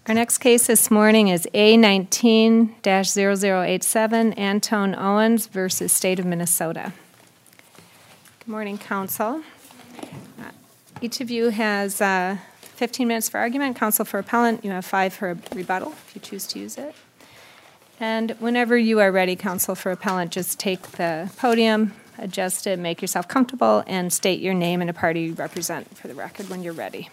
Our next case this morning is A19-0087, Antone Owens versus State of Minnesota. Good morning, counsel. Each of you has 15 minutes for argument. Counsel for appellant, you have 5 for a rebuttal, if you choose to use it. And whenever you are ready, counsel for appellant, just take the podium, adjust it, make yourself comfortable, and state your name and the party you represent for the record when you're ready.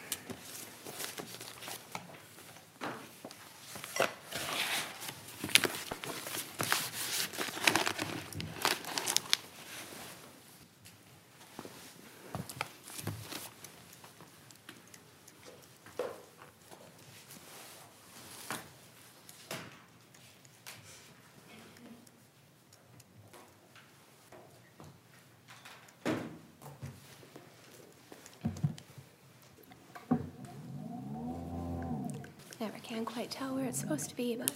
Never can quite tell where it's supposed to be, but...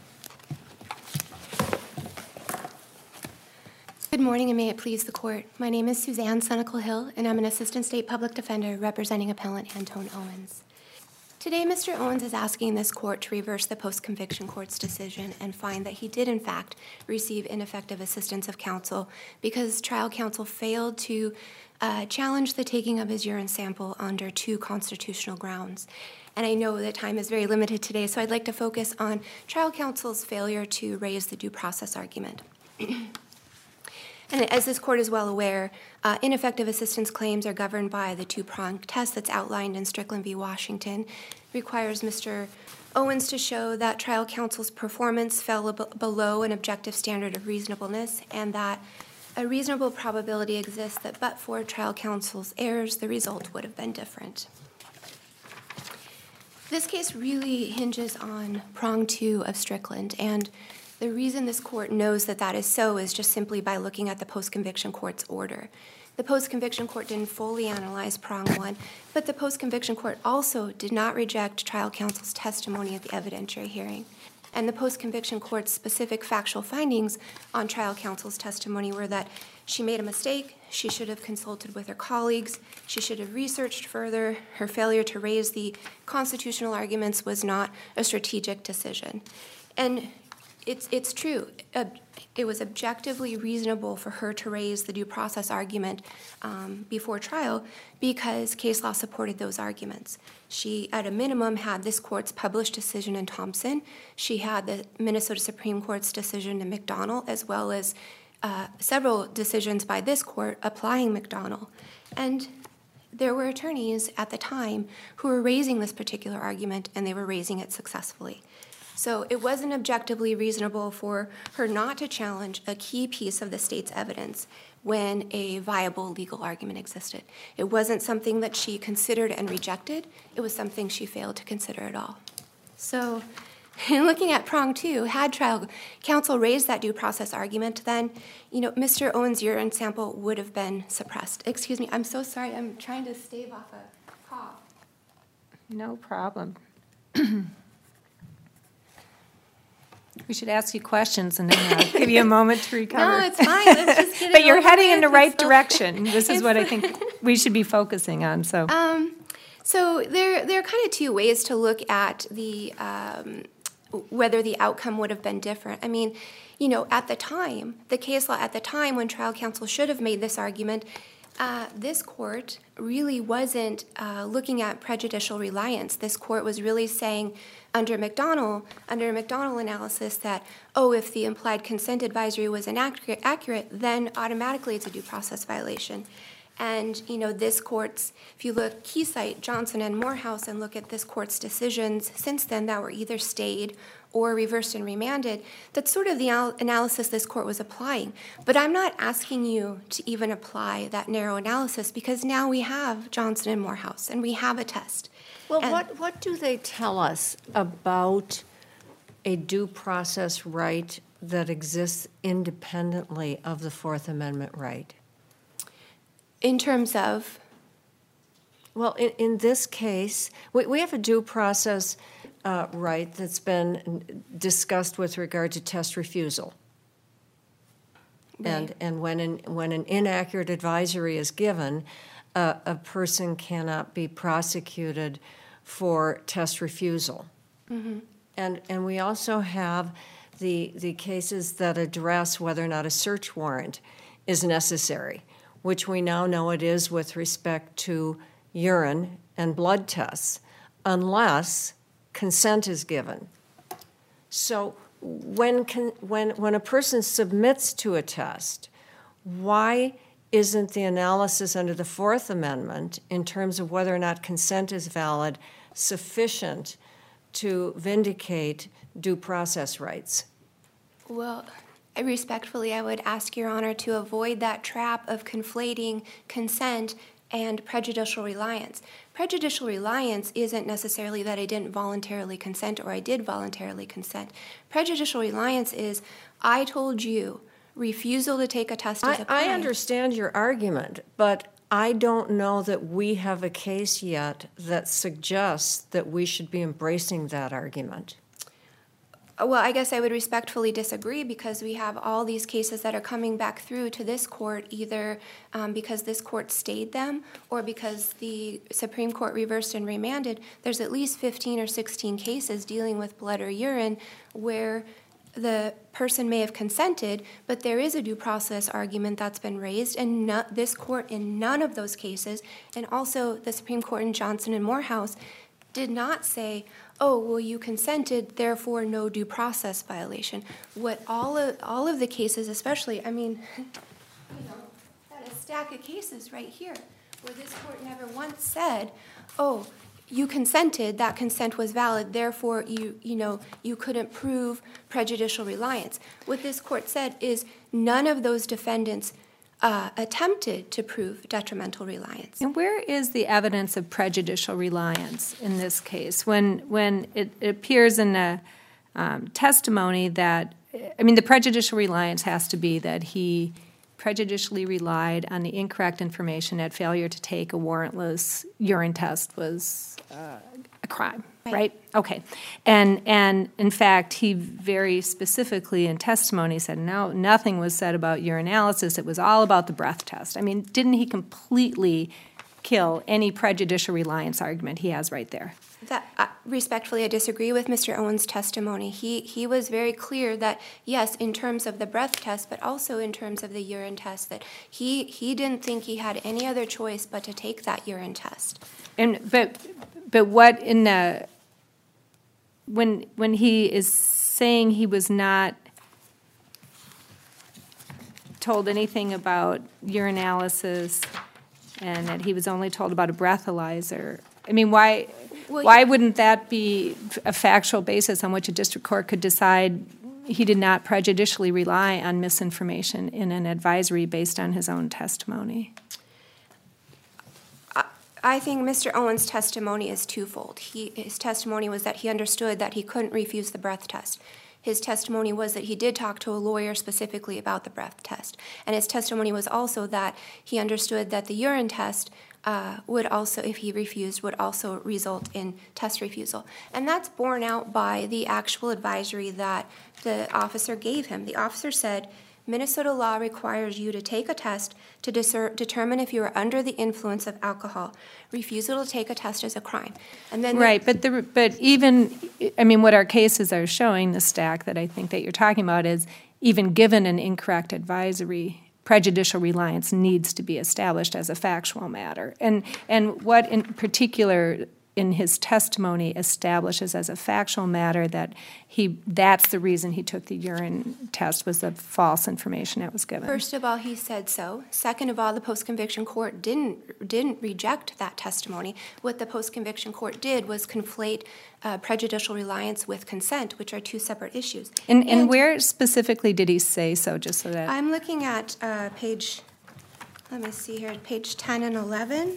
Good morning, and may it please the court. My name is Suzanne Senecal Hill, and I'm an assistant state public defender representing appellant Antone Owens. Today, Mr. Owens is asking this court to reverse the post-conviction court's decision and find that he did, in fact, receive ineffective assistance of counsel because trial counsel failed to challenge the taking of his urine sample under 2 constitutional grounds. And I know that time is very limited today, so I'd like to focus on trial counsel's failure to raise the due process argument. And as this court is well aware, ineffective assistance claims are governed by the 2-pronged test that's outlined in Strickland v. Washington. It requires Mr. Owens to show that trial counsel's performance fell below an objective standard of reasonableness and that a reasonable probability exists that but for trial counsel's errors, the result would have been different. This case really hinges on prong 2 of Strickland, and the reason this court knows that that is so is just simply by looking at the post-conviction court's order. The post-conviction court didn't fully analyze prong 1, but the post-conviction court also did not reject trial counsel's testimony at the evidentiary hearing. And the post-conviction court's specific factual findings on trial counsel's testimony were that she made a mistake, she should have consulted with her colleagues, she should have researched further, her failure to raise the constitutional arguments was not a strategic decision. And it's true. It was objectively reasonable for her to raise the due process argument before trial because case law supported those arguments. She, at a minimum, had this court's published decision in Thompson. She had the Minnesota Supreme Court's decision in McDonnell, as well as several decisions by this court applying McDonnell. And there were attorneys at the time who were raising this particular argument, and they were raising it successfully. So it wasn't objectively reasonable for her not to challenge a key piece of the state's evidence when a viable legal argument existed. It wasn't something that she considered and rejected. It was something she failed to consider at all. So in looking at prong 2, had trial counsel raised that due process argument, then, Mr. Owens' urine sample would have been suppressed. Excuse me, I'm so sorry. I'm trying to stave off a cough. No problem. We should ask you questions and then give you a moment to recover. No, it's fine. Let's just get it But you're over heading with. in the right direction. This is what I think we should be focusing on. So there are kind of 2 ways to look at the whether the outcome would have been different. I mean, at the time, the case law at the time when trial counsel should have made this argument, this court really wasn't looking at prejudicial reliance. This court was really saying under McDonnell analysis that, if the implied consent advisory was inaccurate, then automatically it's a due process violation. And, this court's, if you look, Keysight, Johnson, and Morehouse, and look at this court's decisions since then that were either stayed or reversed and remanded, that's sort of the analysis this court was applying. But I'm not asking you to even apply that narrow analysis because now we have Johnson and Morehouse, and we have a test. Well, what do they tell us about a due process right that exists independently of the Fourth Amendment right? In terms of? Well, in this case, we have a due process right that's been discussed with regard to test refusal. Right. And when an inaccurate advisory is given, a person cannot be prosecuted for test refusal. And we also have the cases that address whether or not a search warrant is necessary, which we now know it is with respect to urine and blood tests, unless consent is given. So when a person submits to a test, why isn't the analysis under the Fourth Amendment in terms of whether or not consent is valid sufficient to vindicate due process rights? Well, respectfully, I would ask Your Honor to avoid that trap of conflating consent and prejudicial reliance. Prejudicial reliance isn't necessarily that I didn't voluntarily consent or I did voluntarily consent. Prejudicial reliance is, I told you, refusal to take a test is a crime. I understand your argument, but I don't know that we have a case yet that suggests that we should be embracing that argument. Well, I guess I would respectfully disagree because we have all these cases that are coming back through to this court either because this court stayed them or because the Supreme Court reversed and remanded. There's at least 15 or 16 cases dealing with blood or urine where the person may have consented, but there is a due process argument that's been raised, and this court in none of those cases, and also the Supreme Court in Johnson and Morehouse, did not say, oh, well, you consented, therefore no due process violation. What all of the cases, especially, I mean, got a stack of cases right here where this court never once said, oh, you consented, that consent was valid, therefore you couldn't prove prejudicial reliance. What this court said is none of those defendants attempted to prove detrimental reliance. And where is the evidence of prejudicial reliance in this case? When it appears in the testimony that, I mean, the prejudicial reliance has to be that he prejudicially relied on the incorrect information that failure to take a warrantless urine test was a crime, right? Okay. And in fact, he very specifically in testimony said, no, nothing was said about urinalysis. It was all about the breath test. I mean, didn't he completely kill any prejudicial reliance argument he has right there? Respectfully, I disagree with Mr. Owens' testimony. He was very clear that, yes, in terms of the breath test, but also in terms of the urine test, that he didn't think he had any other choice but to take that urine test. But what in the when he is saying he was not told anything about urinalysis and that he was only told about a breathalyzer, I mean, why wouldn't that be a factual basis on which a district court could decide he did not prejudicially rely on misinformation in an advisory based on his own testimony? I think Mr. Owens' testimony is twofold. His testimony was that he understood that he couldn't refuse the breath test. His testimony was that he did talk to a lawyer specifically about the breath test. And his testimony was also that he understood that the urine test would also, if he refused, would also result in test refusal. And that's borne out by the actual advisory that the officer gave him. The officer said, Minnesota law requires you to take a test to determine if you are under the influence of alcohol. Refusal to take a test is a crime. And then right, but even, I mean, what our cases are showing, the stack that I think that you're talking about, is even given an incorrect advisory, prejudicial reliance needs to be established as a factual matter. And what in particular in his testimony establishes as a factual matter that that's the reason he took the urine test was the false information that was given. First of all, he said so. Second of all, the post-conviction court didn't reject that testimony. What the post-conviction court did was conflate prejudicial reliance with consent, which are two separate issues. And where specifically did he say so, just so that... I'm looking at page 10 and 11.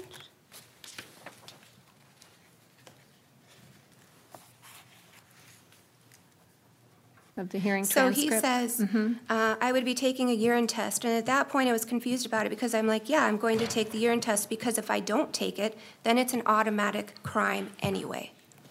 Of the hearing so transcript? He says, I would be taking a urine test. And at that point, I was confused about it because I'm like, yeah, I'm going to take the urine test because if I don't take it, then it's an automatic crime anyway.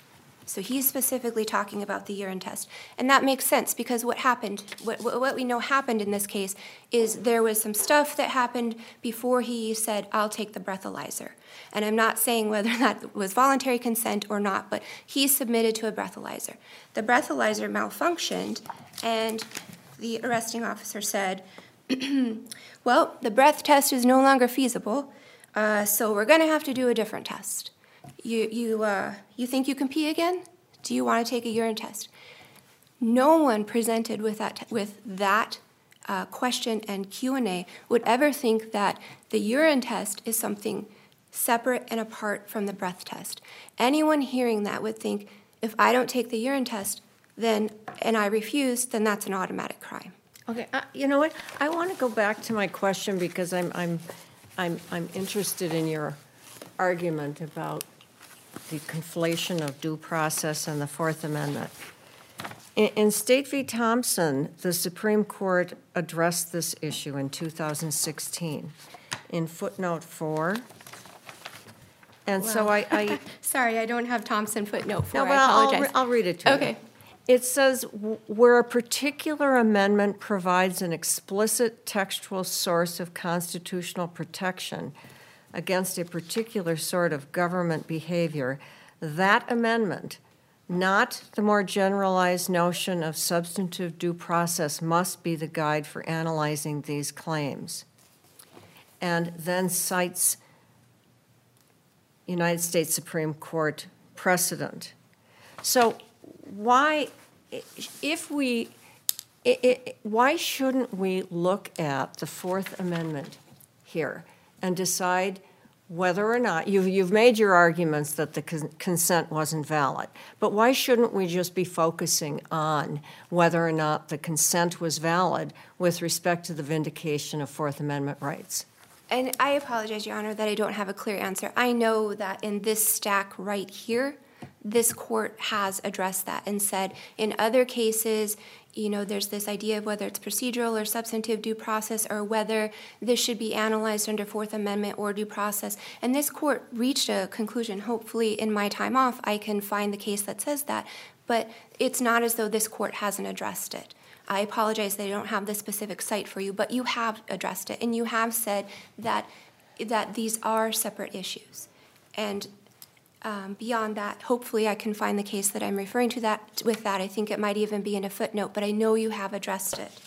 So he's specifically talking about the urine test. And that makes sense because what happened, what we know happened in this case is there was some stuff that happened before he said, I'll take the breathalyzer. And I'm not saying whether that was voluntary consent or not, but he submitted to a breathalyzer. The breathalyzer malfunctioned, and the arresting officer said, well, the breath test is no longer feasible, so we're going to have to do a different test. You think you can pee again? Do you want to take a urine test? No one presented with that question and Q&A would ever think that the urine test is something separate and apart from the breath test. Anyone hearing that would think, if I don't take the urine test, and I refuse, then that's an automatic crime. Okay, you know what? I want to go back to my question because I'm interested in your argument about the conflation of due process and the Fourth Amendment. In State v. Thompson, the Supreme Court addressed this issue in 2016 in footnote 4. And so I Sorry, I don't have Thompson footnote 4. no, but I apologize. I'll read it to you. Okay. It says, where a particular amendment provides an explicit textual source of constitutional protection against a particular sort of government behavior, that amendment, not the more generalized notion of substantive due process, must be the guide for analyzing these claims. And then cites United States Supreme Court precedent. So why shouldn't we look at the Fourth Amendment here and decide whether or not, you've made your arguments that the consent wasn't valid, but why shouldn't we just be focusing on whether or not the consent was valid with respect to the vindication of Fourth Amendment rights? And I apologize, Your Honor, that I don't have a clear answer. I know that in this stack right here, this court has addressed that and said in other cases, there's this idea of whether it's procedural or substantive due process or whether this should be analyzed under Fourth Amendment or due process. And this court reached a conclusion. Hopefully in my time off, I can find the case that says that. But it's not as though this court hasn't addressed it. I apologize that I don't have the specific site for you, but you have addressed it, and you have said that these are separate issues. And beyond that, hopefully I can find the case that I'm referring to with that. I think it might even be in a footnote, but I know you have addressed it.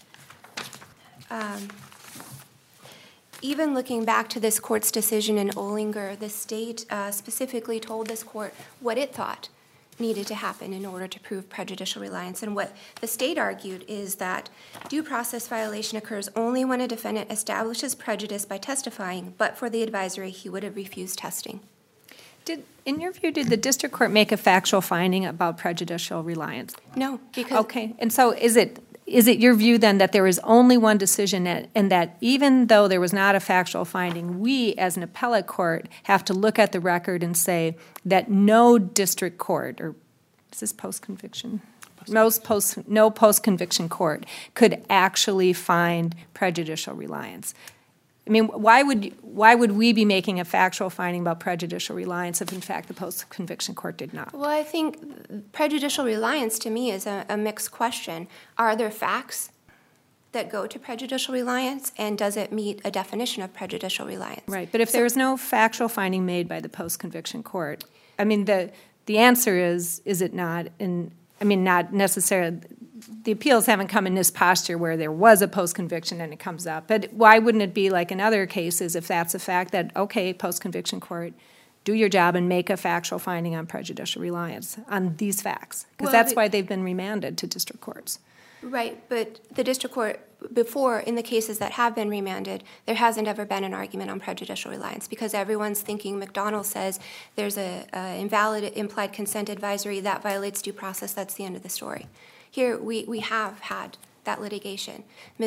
Even looking back to this court's decision in Olinger, the state specifically told this court what it thought needed to happen in order to prove prejudicial reliance. And what the state argued is that due process violation occurs only when a defendant establishes prejudice by testifying, but for the advisory, he would have refused testing. In your view, did the district court make a factual finding about prejudicial reliance? No, because... Okay, and so is it your view then that there is only one decision and that even though there was not a factual finding, we as an appellate court have to look at the record and say that no district court, or is this post-conviction? No post-conviction court could actually find prejudicial reliance? I mean, why would we be making a factual finding about prejudicial reliance if, in fact, the post-conviction court did not? Well, I think prejudicial reliance, to me, is a mixed question. Are there facts that go to prejudicial reliance, and does it meet a definition of prejudicial reliance? Right, but if there is no factual finding made by the post-conviction court, I mean, the answer is it not? And I mean, not necessarily. The appeals haven't come in this posture where there was a post-conviction and it comes up. But why wouldn't it be like in other cases, if that's a fact, that, okay, post-conviction court, do your job and make a factual finding on prejudicial reliance on these facts? Because that's why they've been remanded to district courts. Right, but the district court, before, in the cases that have been remanded, there hasn't ever been an argument on prejudicial reliance because everyone's thinking McDonald says there's a invalid implied consent advisory that violates due process. That's the end of the story. Here, we have had that litigation.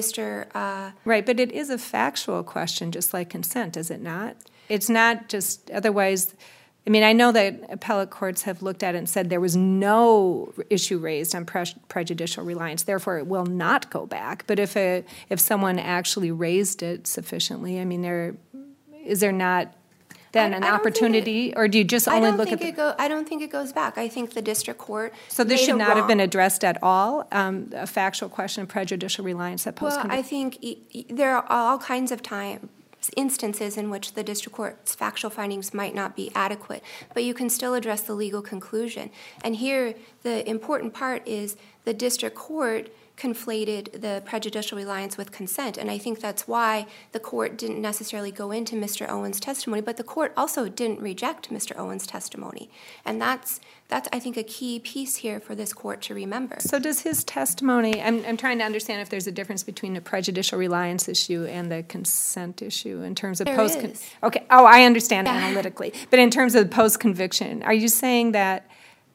Right, but it is a factual question, just like consent, is it not? It's not just otherwise. I mean, I know that appellate courts have looked at it and said there was no issue raised on prejudicial reliance, therefore it will not go back. But if someone actually raised it sufficiently, I mean, is there not then I an don't think opportunity, or do you just only look at the? I don't think it goes back. I think the district court. So this made should a not have been wrong- addressed at all, a factual question of prejudicial reliance at Well, post-conviction? I think there are all kinds of instances in which the district court's factual findings might not be adequate, but you can still address the legal conclusion. And here, the important part is the district court conflated the prejudicial reliance with consent, and I think that's why the court didn't necessarily go into Mr. Owen's testimony, but the court also didn't reject Mr. Owen's testimony. And that's I think, a key piece here for this court to remember. So does his testimony, I'm trying to understand if there's a difference between the prejudicial reliance issue and the consent issue in terms of There post. is. Okay, I understand analytically. But in terms of post-conviction, are you saying that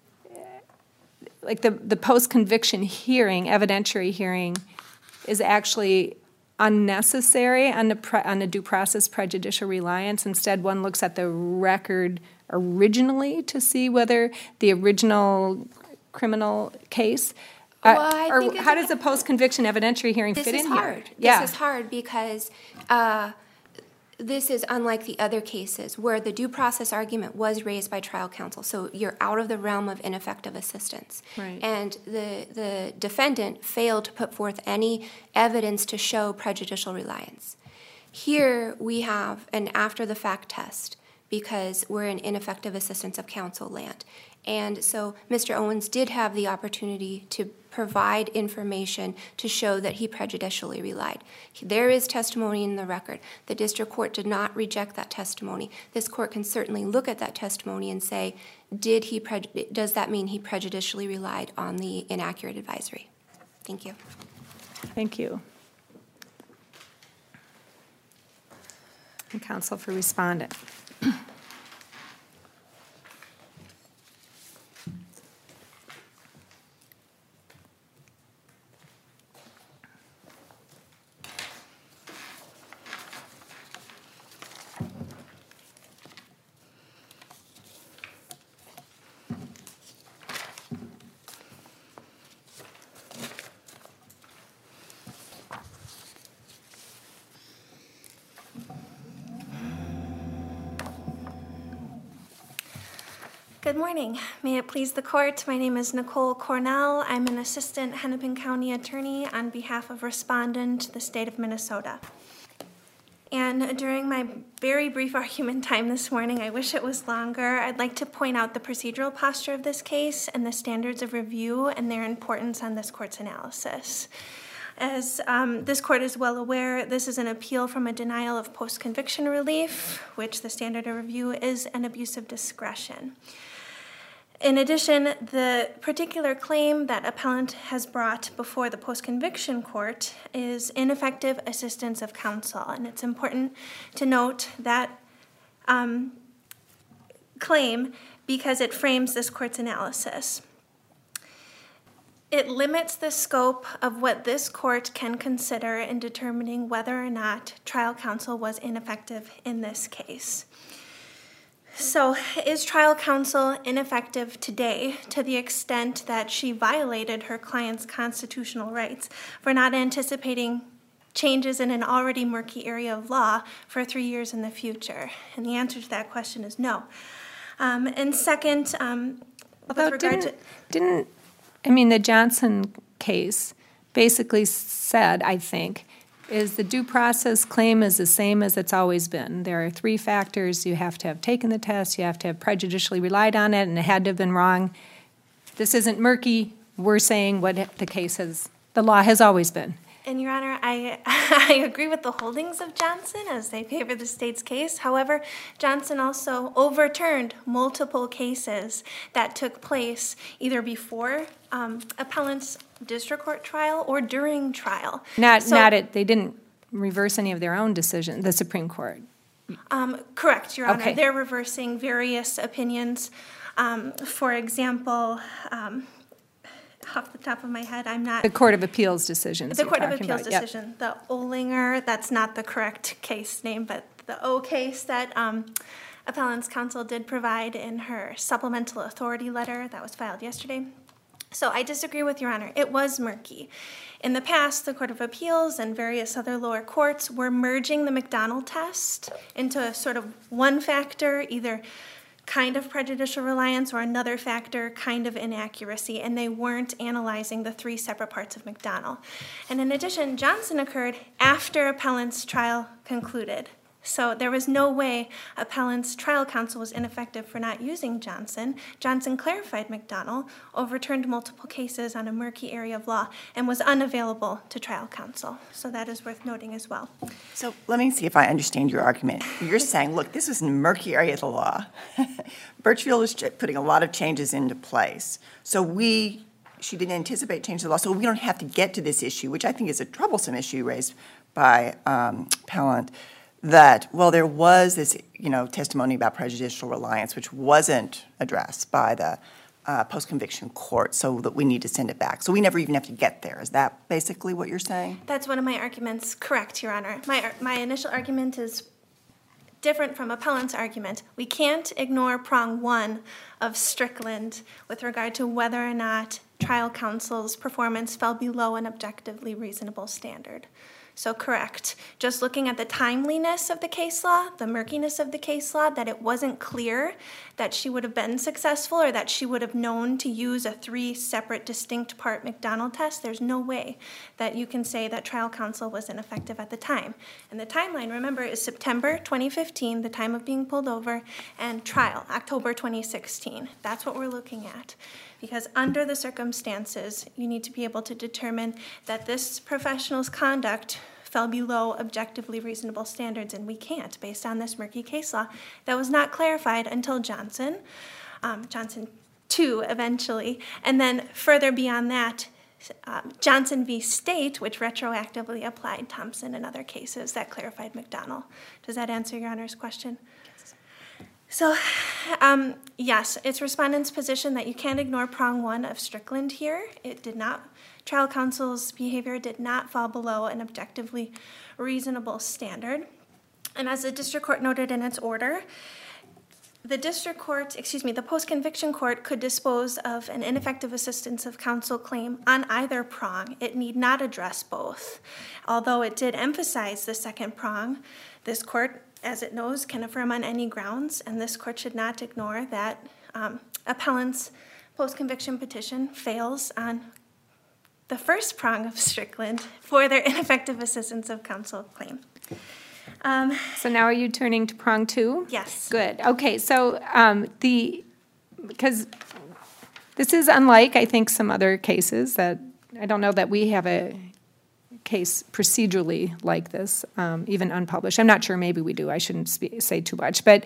like the post-conviction hearing, evidentiary hearing, is actually unnecessary on the due process prejudicial reliance? Instead, one looks at the record originally to see whether the original criminal case, Well, I think how does the post-conviction evidentiary hearing fit in here? This is hard. Yeah. This is hard because this is unlike the other cases where the due process argument was raised by trial counsel. So you're out of the realm of ineffective assistance. Right. And the defendant failed to put forth any evidence to show prejudicial reliance. Here we have an after-the-fact test because we're in ineffective assistance of counsel land. And so Mr. Owens did have the opportunity to provide information to show that he prejudicially relied. There is testimony in the record. The district court did not reject that testimony. This court can certainly look at that testimony and say, does that mean he prejudicially relied on the inaccurate advisory? Thank you. Thank you. And counsel for respondent. Good morning. May it please the court, my name is Nicole Cornell. I'm an assistant Hennepin County attorney on behalf of respondent, the state of Minnesota. And during my very brief argument time this morning, I wish it was longer, I'd like to point out the procedural posture of this case and the standards of review and their importance on this court's analysis. As this court is well aware, this is an appeal from a denial of post-conviction relief, which the standard of review is an abuse of discretion. In addition, the particular claim that appellant has brought before the post-conviction court is ineffective assistance of counsel, and it's important to note that claim because it frames this court's analysis. It limits the scope of what this court can consider in determining whether or not trial counsel was ineffective in this case. So, is trial counsel ineffective today to the extent that she violated her client's constitutional rights for not anticipating changes in an already murky area of law for 3 years in the future? And the answer to that question is no. And second, Although the Johnson case basically said, I think, is the due process claim is the same as it's always been. There are 3 factors. You have to have taken the test, you have to have prejudicially relied on it, and it had to have been wrong. This isn't murky. We're saying what the law has always been. And Your Honor, I agree with the holdings of Johnson as they favor the state's case. However, Johnson also overturned multiple cases that took place either before appellant's district court trial or during trial. They didn't reverse any of their own decision, the Supreme Court. Correct, Your Honor. Okay. They're reversing various opinions. For example, off the top of my head, I'm not... The Court of Appeals decisions. The you're Court of talking Appeals about. Yep. decision, the Olinger, that's not the correct case name, but the O case that appellant's counsel did provide in her supplemental authority letter that was filed yesterday. So I disagree with Your Honor. It was murky. In the past, the Court of Appeals and various other lower courts were merging the McDonald test into a sort of one factor, either kind of prejudicial reliance or another factor, kind of inaccuracy, and they weren't analyzing the three separate parts of McDonald. And in addition, Johnson occurred after appellant's trial concluded. So there was no way appellant's trial counsel was ineffective for not using Johnson. Johnson clarified McDonald, overturned multiple cases on a murky area of law, and was unavailable to trial counsel. So that is worth noting as well. So let me see if I understand your argument. You're saying, look, this is a murky area of the law. Birchfield is putting a lot of changes into place. So she didn't anticipate change the law, so we don't have to get to this issue, which I think is a troublesome issue raised by appellant. That, well, there was this, testimony about prejudicial reliance, which wasn't addressed by the post-conviction court, so that we need to send it back. So we never even have to get there. Is that basically what you're saying? That's one of my arguments. Correct, Your Honor. My initial argument is different from appellant's argument. We can't ignore prong one of Strickland with regard to whether or not trial counsel's performance fell below an objectively reasonable standard. So correct. Just looking at the timeliness of the case law, the murkiness of the case law, that it wasn't clear that she would have been successful or that she would have known to use a three separate distinct part McDonald test, there's no way that you can say that trial counsel was ineffective at the time. And the timeline, remember, is September 2015, the time of being pulled over, and trial, October 2016. That's what we're looking at. Because under the circumstances, you need to be able to determine that this professional's conduct fell below objectively reasonable standards, and we can't based on this murky case law that was not clarified until Johnson 2 eventually, and then further beyond that, Johnson v. State, which retroactively applied Thompson and other cases that clarified McDonald. Does that answer Your Honor's question? So, yes, it's respondent's position that you can't ignore prong one of Strickland here. It did not, trial counsel's behavior did not fall below an objectively reasonable standard. And as the district court noted in its order, the post-conviction court could dispose of an ineffective assistance of counsel claim on either prong. It need not address both. Although it did emphasize the second prong, this court, as it knows, can affirm on any grounds, and this court should not ignore that appellant's post-conviction petition fails on the first prong of Strickland for their ineffective assistance of counsel claim. So now are you turning to prong two? Yes. Good. Okay, so because this is unlike, I think, some other cases that I don't know that we have a case procedurally like this, even unpublished. I'm not sure, maybe we do. I shouldn't say too much, but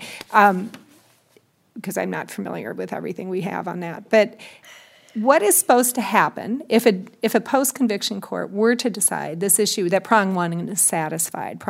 because I'm not familiar with everything we have on that. But what is supposed to happen if a post-conviction court were to decide this issue that prong one is satisfied,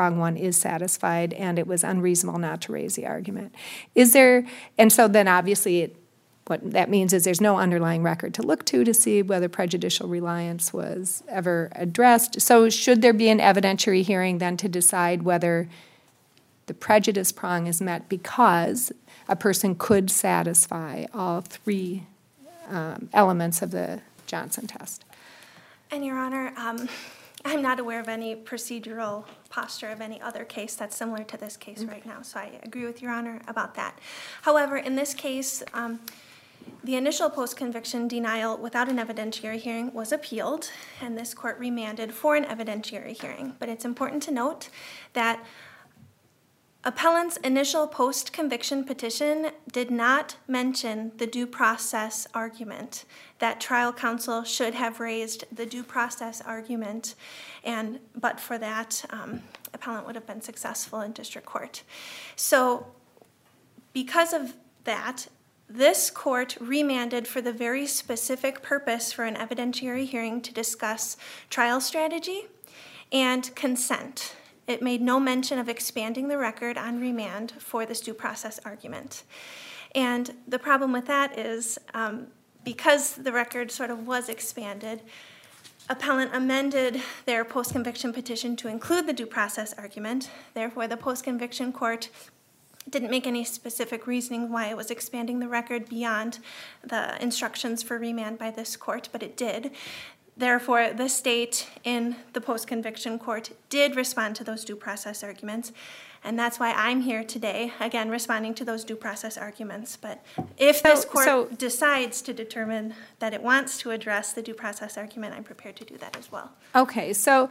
and it was unreasonable not to raise the argument? And so then obviously what that means is there's no underlying record to look to see whether prejudicial reliance was ever addressed. So should there be an evidentiary hearing then to decide whether the prejudice prong is met because a person could satisfy all three elements of the Johnson test? And Your Honor, I'm not aware of any procedural posture of any other case that's similar to this case right now, so I agree with Your Honor about that. However, in this case, the initial post-conviction denial without an evidentiary hearing was appealed, and this court remanded for an evidentiary hearing. But it's important to note that appellant's initial post-conviction petition did not mention the due process argument, that trial counsel should have raised the due process argument, but for that, appellant would have been successful in district court. So because of that, this court remanded for the very specific purpose for an evidentiary hearing to discuss trial strategy and consent. It made no mention of expanding the record on remand for this due process argument. And the problem with that is because the record sort of was expanded, appellant amended their post-conviction petition to include the due process argument. Therefore, the post-conviction court didn't make any specific reasoning why it was expanding the record beyond the instructions for remand by this court, but it did. Therefore, the state in the post-conviction court did respond to those due process arguments, and that's why I'm here today, again, responding to those due process arguments. But if this court decides to determine that it wants to address the due process argument, I'm prepared to do that as well. Okay, so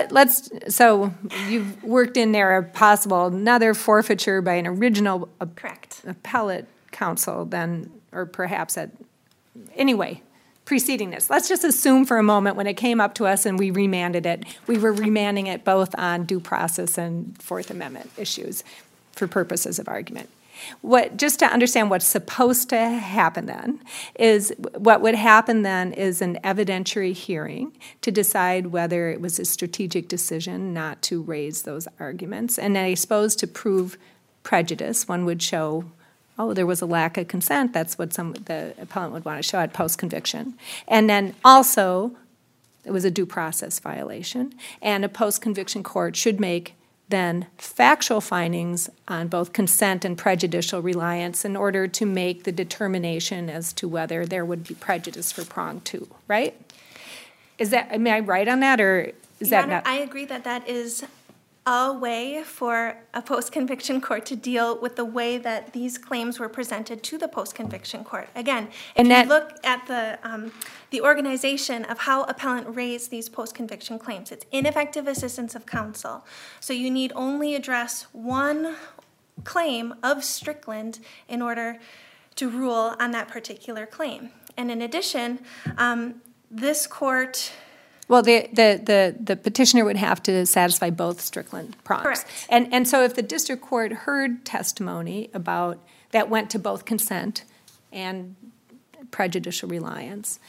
so you've worked in there a possible another forfeiture by an original Correct. appellate counsel then, or perhaps anyway, preceding this. Let's just assume for a moment when it came up to us and we remanded it, we were remanding it both on due process and Fourth Amendment issues for purposes of argument. Just to understand what's supposed to happen then is what would happen then is an evidentiary hearing to decide whether it was a strategic decision not to raise those arguments. And I suppose to prove prejudice, one would show, oh, there was a lack of consent. That's what the appellant would want to show at post-conviction. And then also, it was a due process violation, and a post-conviction court should make then factual findings on both consent and prejudicial reliance in order to make the determination as to whether there would be prejudice for prong 2, right? Am I right on that, or is Your that Honor, not? I agree that that is a way for a post-conviction court to deal with the way that these claims were presented to the post-conviction court. Again, if you look at the organization of how appellant raised these post-conviction claims, it's ineffective assistance of counsel. So you need only address one claim of Strickland in order to rule on that particular claim. And in addition, this court... Well, the petitioner would have to satisfy both Strickland prongs. Correct. And so if the district court heard testimony about that went to both consent and prejudicial reliance,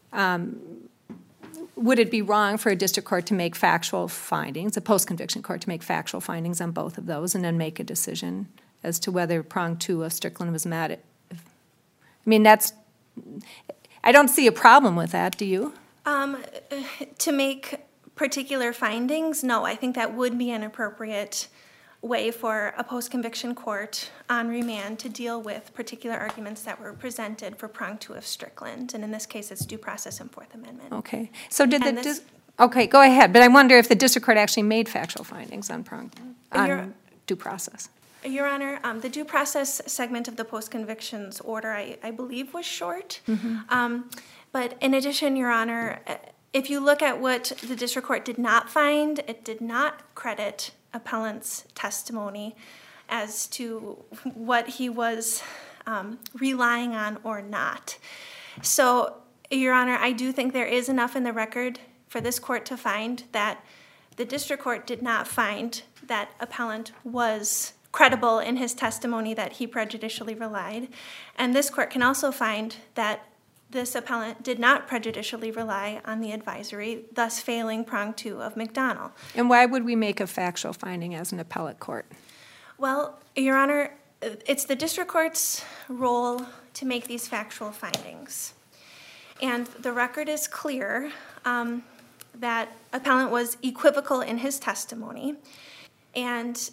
would it be wrong for a district court to make factual findings, a post-conviction court to make factual findings on both of those and then make a decision as to whether prong 2 of Strickland was met? I mean, I don't see a problem with that, do you? To make particular findings, no, I think that would be an appropriate way for a post-conviction court on remand to deal with particular arguments that were presented for prong 2 of Strickland, and in this case, it's due process and Fourth Amendment. Okay. So okay, go ahead. But I wonder if the district court actually made factual findings on due process. Your Honor, the due process segment of the post-convictions order, I believe, was short. Mm-hmm. But in addition, Your Honor, if you look at what the district court did not find, it did not credit appellant's testimony as to what he was relying on or not. So, Your Honor, I do think there is enough in the record for this court to find that the district court did not find that appellant was credible in his testimony that he prejudicially relied. And this court can also find that this appellant did not prejudicially rely on the advisory, thus failing prong 2 of McDonnell. And why would we make a factual finding as an appellate court? Well, Your Honor, it's the district court's role to make these factual findings. And the record is clear that appellant was equivocal in his testimony. And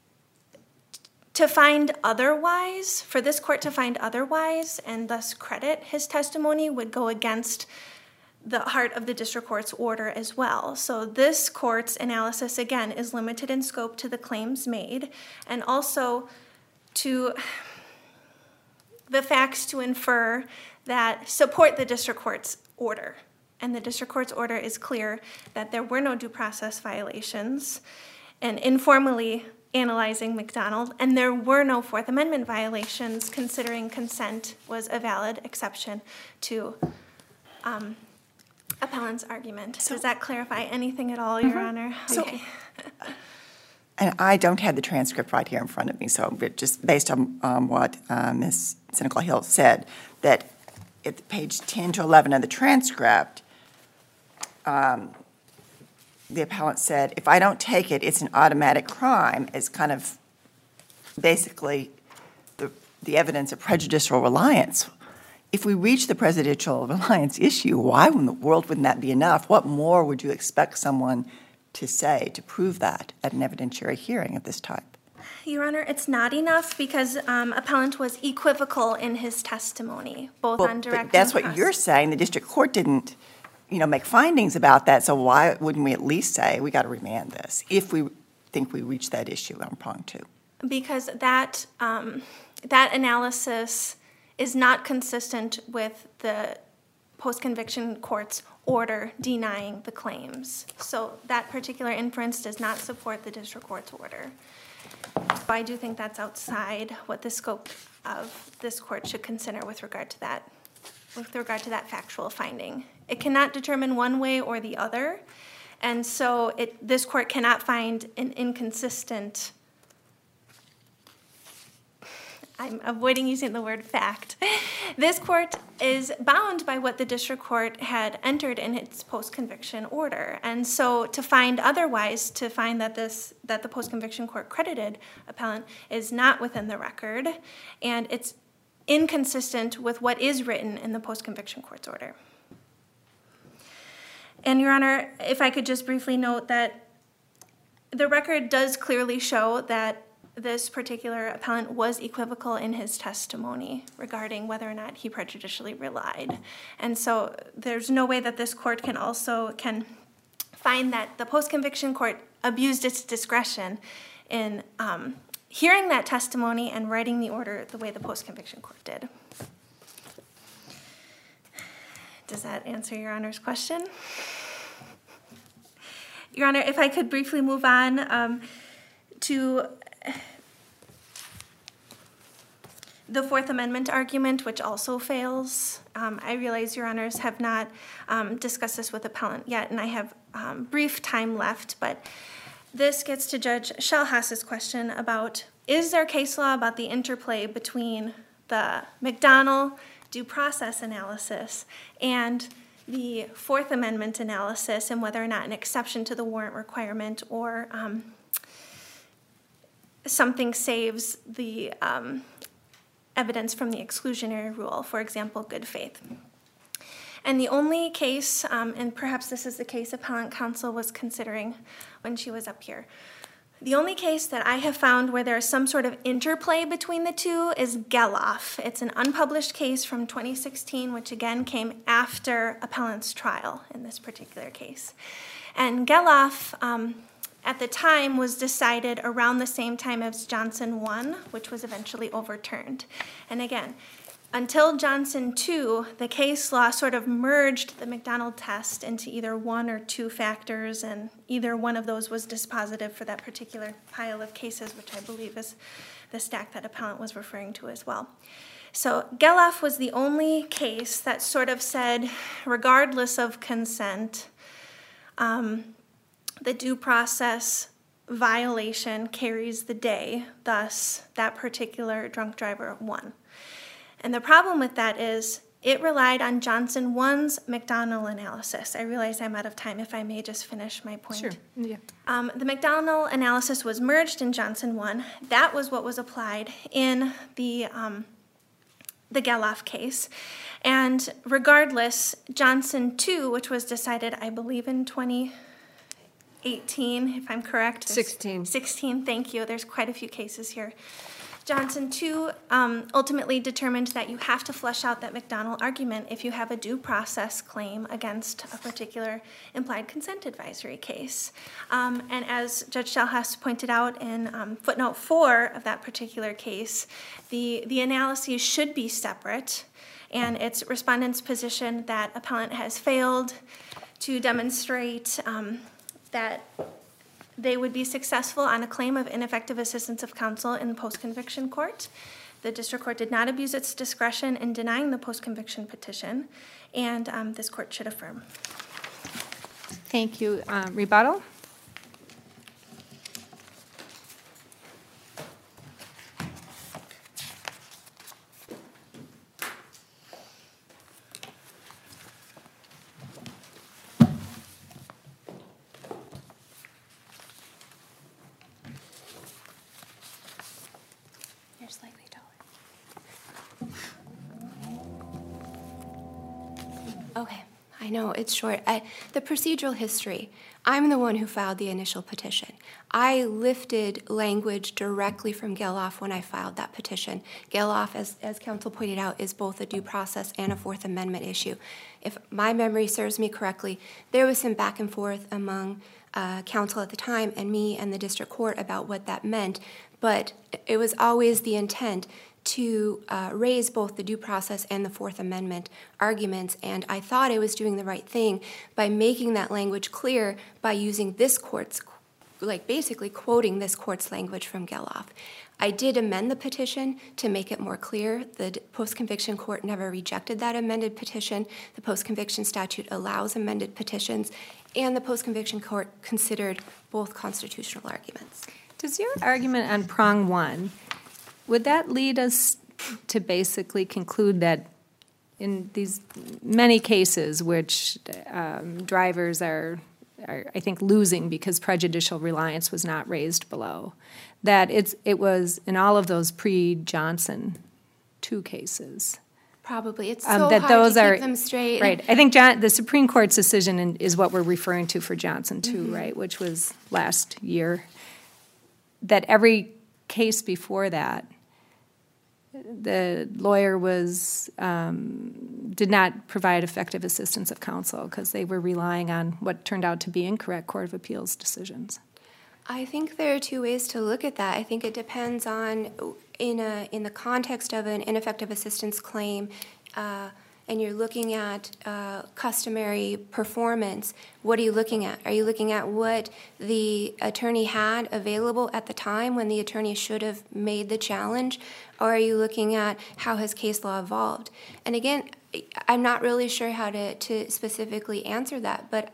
to find otherwise, for this court to find otherwise and thus credit his testimony would go against the heart of the district court's order as well. So this court's analysis, again, is limited in scope to the claims made and also to the facts to infer that support the district court's order. And the district court's order is clear that there were no due process violations, and informally analyzing McDonnell, and there were no Fourth Amendment violations considering consent was a valid exception to appellant's argument. Does that clarify anything at all, Your Honor? Okay. And I don't have the transcript right here in front of me, so but just based on what Ms. Sinecal-Hill said, that at page 10 to 11 of the transcript, the appellant said, if I don't take it, it's an automatic crime, as kind of basically the evidence of prejudicial reliance. If we reach the prejudicial reliance issue, why in the world wouldn't that be enough? What more would you expect someone to say to prove that at an evidentiary hearing of this type? Your Honor, it's not enough because appellant was equivocal in his testimony, both Well, on direct but that's and what cross. you're saying. The district court didn't, make findings about that, so why wouldn't we at least say, we got to remand this, if we think we reached that issue on prong two? Because that analysis is not consistent with the post-conviction court's order denying the claims. So that particular inference does not support the district court's order. So I do think that's outside what the scope of this court should consider with regard to that factual finding. It cannot determine one way or the other, and so this court cannot find an inconsistent. I'm avoiding using the word fact. This court is bound by what the district court had entered in its post-conviction order. And so to find otherwise, to find that the post-conviction court credited appellant is not within the record, and it's inconsistent with what is written in the post-conviction court's order. And Your Honor, if I could just briefly note that the record does clearly show that this particular appellant was equivocal in his testimony regarding whether or not he prejudicially relied. And so there's no way that this court can find that the post-conviction court abused its discretion in hearing that testimony and writing the order the way the post-conviction court did. Does that answer Your Honor's question? Your Honor, if I could briefly move on to the Fourth Amendment argument, which also fails. I realize Your Honors have not discussed this with appellant yet, and I have brief time left, but this gets to Judge Schellhaas's question about, is there case law about the interplay between the McDonnell due process analysis and the Fourth Amendment analysis and whether or not an exception to the warrant requirement or something saves the evidence from the exclusionary rule, for example, good faith. And the only case, and perhaps this is the case appellant counsel was considering when she was up here, the only case that I have found where there is some sort of interplay between the two is Geloff. It's an unpublished case from 2016, which again came after appellant's trial in this particular case. And Geloff, at the time, was decided around the same time as Johnson 1, which was eventually overturned. And again, until Johnson 2, the case law sort of merged the McDonnell test into either one or two factors, and either one of those was dispositive for that particular pile of cases, which I believe is the stack that appellant was referring to as well. So Geloff was the only case that sort of said, regardless of consent, the due process violation carries the day, thus that particular drunk driver won. And the problem with that is it relied on Johnson 1's McDonnell analysis. I realize I'm out of time. If I may just finish my point. Sure. Yeah. The McDonnell analysis was merged in Johnson 1. That was what was applied in the Geloff case. And regardless, Johnson 2, which was decided, I believe, in 2018, if I'm correct. 16. 16, thank you. There's quite a few cases here. Johnson 2 ultimately determined that you have to flesh out that McDonnell argument if you have a due process claim against a particular implied consent advisory case. And as Judge Schellhaas pointed out in footnote 4 of that particular case, the analyses should be separate, and it's respondent's position that appellant has failed to demonstrate that they would be successful on a claim of ineffective assistance of counsel in the post-conviction court. The district court did not abuse its discretion in denying the post-conviction petition, and this court should affirm. Thank you. Rebuttal? You're slightly taller. Okay. I know, it's short. The procedural history, I'm the one who filed the initial petition. I lifted language directly from Geloff when I filed that petition. Geloff, as counsel pointed out, is both a due process and a Fourth Amendment issue. If my memory serves me correctly, there was some back and forth among counsel at the time and me and the district court about what that meant, but it was always the intent to raise both the due process and the Fourth Amendment arguments, and I thought I was doing the right thing by making that language clear by using this court's, basically quoting this court's language from Geloff. I did amend the petition to make it more clear. The post-conviction court never rejected that amended petition. The post-conviction statute allows amended petitions, and the post-conviction court considered both constitutional arguments. Does your argument on prong one, would that lead us to basically conclude that in these many cases which drivers are, I think, losing because prejudicial reliance was not raised below, that it was in all of those pre-Johnson 2 cases? Probably. It's so that hard those to are, keep them straight. Right. I think the Supreme Court's decision is what we're referring to for Johnson 2, right, which was last year. That every case before that, the lawyer did not provide effective assistance of counsel because they were relying on what turned out to be incorrect Court of Appeals decisions. I think there are 2 ways to look at that. I think it depends on, in the context of an ineffective assistance claim, and you're looking at customary performance, what are you looking at? Are you looking at what the attorney had available at the time when the attorney should have made the challenge? Or are you looking at how has case law evolved? And again, I'm not really sure how to specifically answer that, but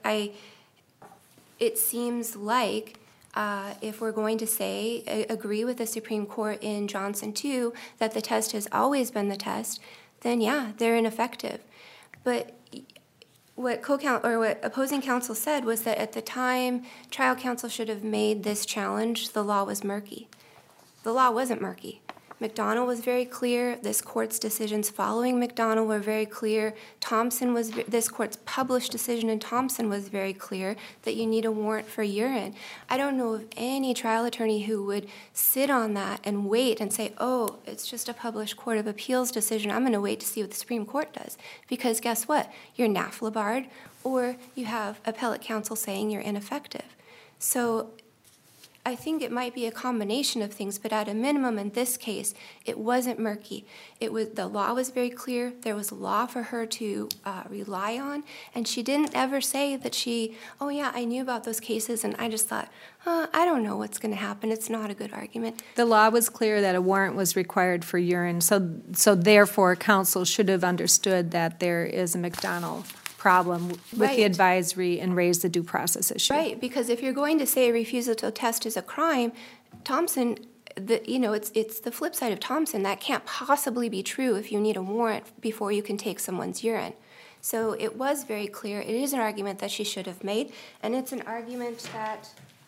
it seems like if we're going to say, agree with the Supreme Court in Johnson 2, that the test has always been the test, then yeah, they're ineffective. But what opposing counsel said was that at the time trial counsel should have made this challenge, the law was murky. The law wasn't murky. McDonnell was very clear. This court's decisions following McDonnell were very clear. This court's published decision in Thompson was very clear that you need a warrant for urine. I don't know of any trial attorney who would sit on that and wait and say, oh, it's just a published Court of Appeals decision. I'm going to wait to see what the Supreme Court does. Because guess what? You're NAFLA barred, or you have appellate counsel saying you're ineffective. So I think it might be a combination of things, but at a minimum in this case, it wasn't murky. The law was very clear. There was law for her to rely on, and she didn't ever say that oh yeah, I knew about those cases, and I just thought, I don't know what's going to happen. It's not a good argument. The law was clear that a warrant was required for urine, so therefore counsel should have understood that there is a McDonnell problem with Right. the advisory and raise the due process issue. Right, because if you're going to say a refusal to test is a crime, Thompson, it's the flip side of Thompson. That can't possibly be true if you need a warrant before you can take someone's urine. So it was very clear. It is an argument that she should have made, and it's an argument that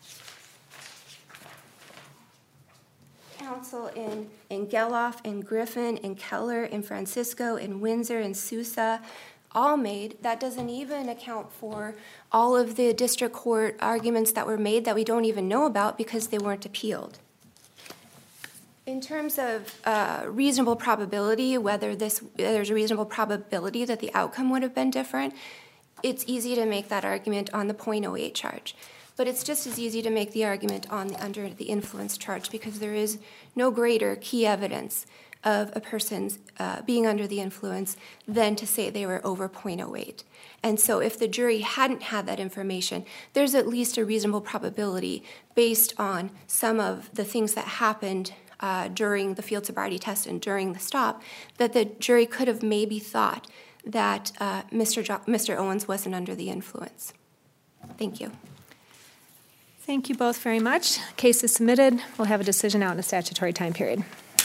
counsel in Geloff, in Griffin, in Keller, in Francisco, in Windsor, in Sousa, all made. That doesn't even account for all of the district court arguments that were made that we don't even know about because they weren't appealed. In terms of reasonable probability, whether there's a reasonable probability that the outcome would have been different, it's easy to make that argument on the .08 charge. But it's just as easy to make the argument on the under the influence charge because there is no greater key evidence of a person's being under the influence than to say they were over .08. And so if the jury hadn't had that information, there's at least a reasonable probability based on some of the things that happened during the field sobriety test and during the stop, that the jury could have maybe thought that Mr. Owens wasn't under the influence. Thank you. Thank you both very much. Case is submitted. We'll have a decision out in a statutory time period.